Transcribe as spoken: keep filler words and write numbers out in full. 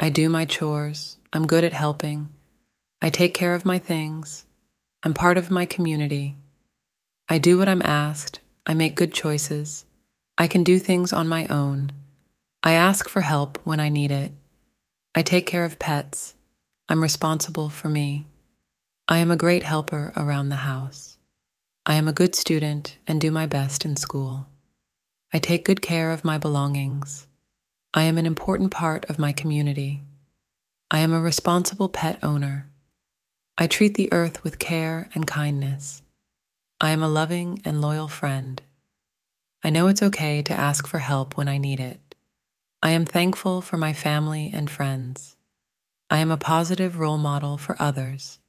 I do my chores. I'm good at helping. I take care of my things. I'm part of my community. I do what I'm asked. I make good choices. I can do things on my own. I ask for help when I need it. I take care of pets. I'm responsible for me. I am a great helper around the house. I am a good student and do my best in school. I take good care of my belongings. I am an important part of my community. I am a responsible pet owner. I treat the earth with care and kindness. I am a loving and loyal friend. I know it's okay to ask for help when I need it. I am thankful for my family and friends. I am a positive role model for others.